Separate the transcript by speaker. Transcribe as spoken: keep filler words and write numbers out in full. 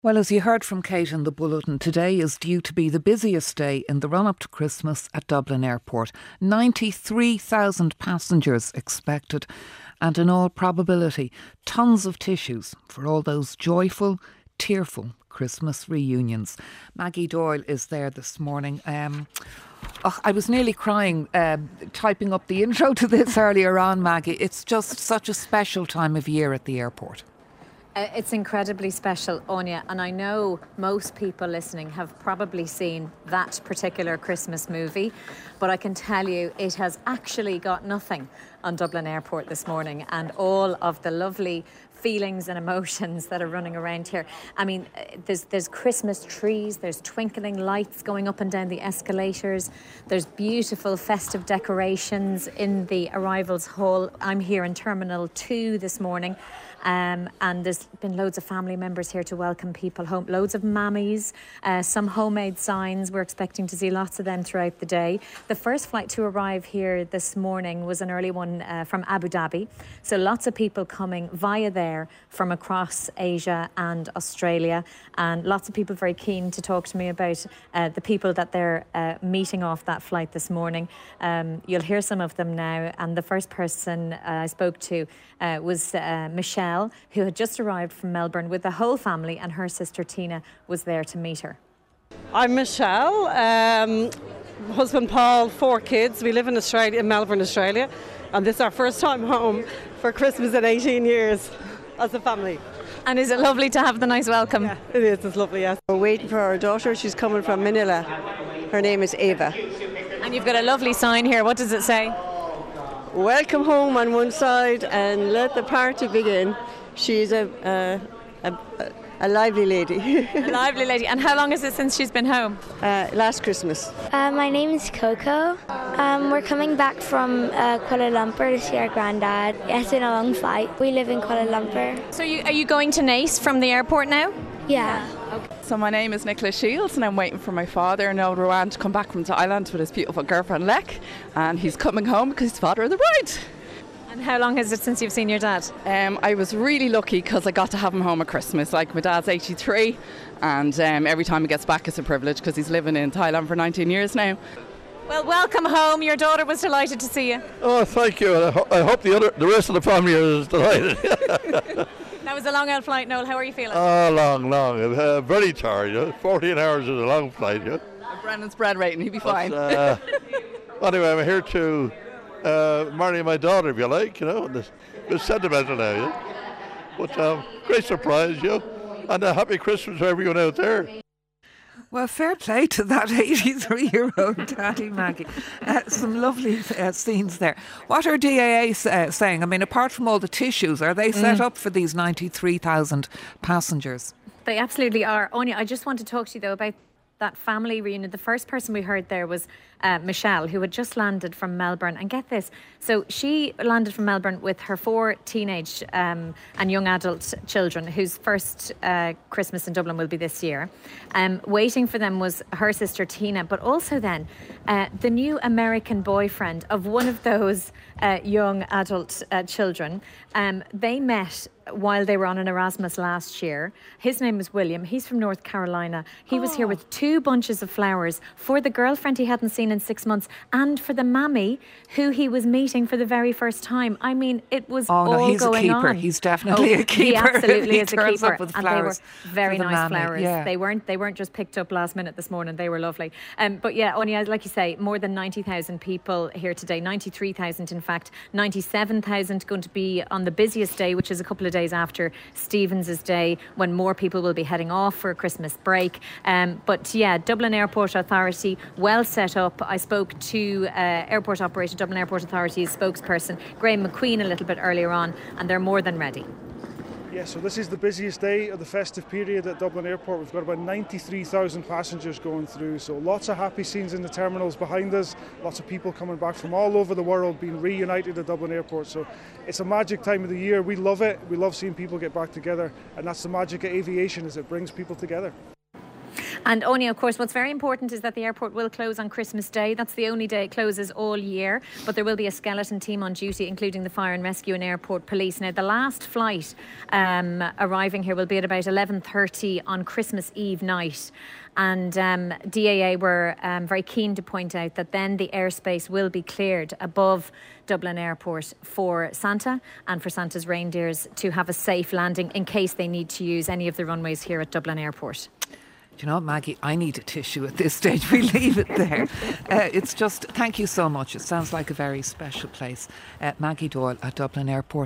Speaker 1: Well, as you heard from Kate in the bulletin, today is due to be the busiest day in the run-up to Christmas at Dublin Airport. ninety-three thousand passengers expected, and in all probability, tons of tissues for all those joyful, tearful Christmas reunions. Maggie Doyle is there this morning. Um, oh, I was nearly crying uh, typing up the intro to this earlier on, Maggie. It's just such a special time of year at the airport.
Speaker 2: Uh, it's incredibly special, Anya, and I know most people listening have probably seen that particular Christmas movie, but I can tell you it has actually got nothing on Dublin Airport this morning, and all of the lovely feelings and emotions that are running around here. I mean, there's there's Christmas trees, there's twinkling lights going up and down the escalators, there's beautiful festive decorations in the arrivals hall. I'm here in Terminal two this morning. Um, and there's been loads of family members here to welcome people home, loads of mammies, uh, some homemade signs. We're expecting to see lots of them throughout the day. The first flight to arrive here this morning was an early one uh, from Abu Dhabi. So lots of people coming via there from across Asia and Australia, and lots of people very keen to talk to me about uh, the people that they're uh, meeting off that flight this morning. Um, you'll hear some of them now, and the first person uh, I spoke to uh, was uh, Michelle, who had just arrived from Melbourne with the whole family, and her sister Tina was there to meet her.
Speaker 3: I'm Michelle, um, husband Paul, four kids. We live in Australia, in Melbourne, Australia, and this is our first time home for Christmas in eighteen years as a family.
Speaker 2: And is it lovely to have the nice welcome?
Speaker 3: Yeah, it is, it's lovely, yes.
Speaker 4: We're waiting for our daughter, she's coming from Manila. Her name is Ava.
Speaker 2: And you've got a lovely sign here, what does it say?
Speaker 4: Welcome home on one side and let the party begin. She's a a, a, a lively lady.
Speaker 2: A lively lady. And how long is it since she's been home?
Speaker 4: Uh, last Christmas.
Speaker 5: Uh, my name is Coco. Um, we're coming back from uh, Kuala Lumpur to see our granddad. It's been a long flight. We live in Kuala Lumpur.
Speaker 2: So you, are you going to Naas from the airport now?
Speaker 5: Yeah.
Speaker 6: Okay. So my name is Nicola Shields, and I'm waiting for my father in Old Rowan to come back from Thailand with his beautiful girlfriend Lek, and he's coming home because he's father of the bride.
Speaker 2: And how long is it since you've seen your dad?
Speaker 6: Um, I was really lucky because I got to have him home at Christmas. Like, my dad's eighty-three, and um, every time he gets back it's a privilege because he's living in Thailand for nineteen years now.
Speaker 2: Well, welcome home. Your daughter was delighted to see you.
Speaker 7: Oh, thank you. I, ho- I hope the other, the rest of the family is delighted.
Speaker 2: That was a long old flight, Noel. How are you feeling?
Speaker 7: Oh, long, long. Uh, very tired. Yeah? fourteen hours is a long flight. Yeah?
Speaker 6: Brandon's bread rating, he'd be fine.
Speaker 7: But, uh, anyway, I'm here to uh, marry my daughter, if you like, you know. And it's, it's sentimental now, yeah. But um, great surprise, you know. And a happy Christmas to everyone out there.
Speaker 1: Well, fair play to that eighty-three-year-old daddy, Maggie. Uh, some lovely uh, scenes there. What are D A A uh, saying? I mean, apart from all the tissues, are they set mm. up for these ninety-three thousand passengers?
Speaker 2: They absolutely are. Anya, I just want to talk to you, though, about that family reunion. The first person we heard there was uh, Michelle, who had just landed from Melbourne. And get this, so she landed from Melbourne with her four teenage um, and young adult children, whose first uh, Christmas in Dublin will be this year. Um, waiting for them was her sister Tina, but also then uh, the new American boyfriend of one of those uh, young adult uh, children. Um, they met while they were on an Erasmus last year. His name is William. He's from North Carolina. He oh. was here with two bunches of flowers for the girlfriend he hadn't seen in six months and for the mammy who he was meeting for the very first time. I mean, it was
Speaker 1: oh,
Speaker 2: all
Speaker 1: no, he's
Speaker 2: going
Speaker 1: a keeper.
Speaker 2: on.
Speaker 1: He's definitely
Speaker 2: oh,
Speaker 1: a keeper.
Speaker 2: He absolutely
Speaker 1: he
Speaker 2: is a
Speaker 1: turns
Speaker 2: keeper.
Speaker 1: Up with
Speaker 2: and they were very
Speaker 1: the
Speaker 2: nice
Speaker 1: mammy.
Speaker 2: flowers.
Speaker 1: Yeah.
Speaker 2: They weren't they weren't just picked up last minute this morning. They were lovely. Um, but yeah, Anya, like you say, more than ninety thousand people here today. ninety-three thousand in fact. ninety-seven thousand going to be on the busiest day, which is a couple of days after Stevens's Day, when more people will be heading off for a Christmas break. Um, but yeah, Dublin Airport Authority, well set up. I spoke to uh, Airport Operator, Dublin Airport Authority's spokesperson, Graham McQueen, a little bit earlier on, and they're more than ready.
Speaker 8: Yeah, so this is the busiest day of the festive period at Dublin Airport. We've got about ninety-three thousand passengers going through, so lots of happy scenes in the terminals behind us, lots of people coming back from all over the world being reunited at Dublin Airport. So it's a magic time of the year. We love it. We love seeing people get back together, and that's the magic of aviation, is it brings people together.
Speaker 2: And Anya, of course, what's very important is that the airport will close on Christmas Day. That's the only day it closes all year. But there will be a skeleton team on duty, including the fire and rescue and airport police. Now, the last flight um, arriving here will be at about eleven thirty on Christmas Eve night. And um, D A A were um, very keen to point out that then the airspace will be cleared above Dublin Airport for Santa and for Santa's reindeers to have a safe landing in case they need to use any of the runways here at Dublin Airport.
Speaker 1: Do you know what, Maggie? I need a tissue at this stage. We leave it there. Uh, it's just, thank you so much. It sounds like a very special place. Uh, Maggie Doyle at Dublin Airport.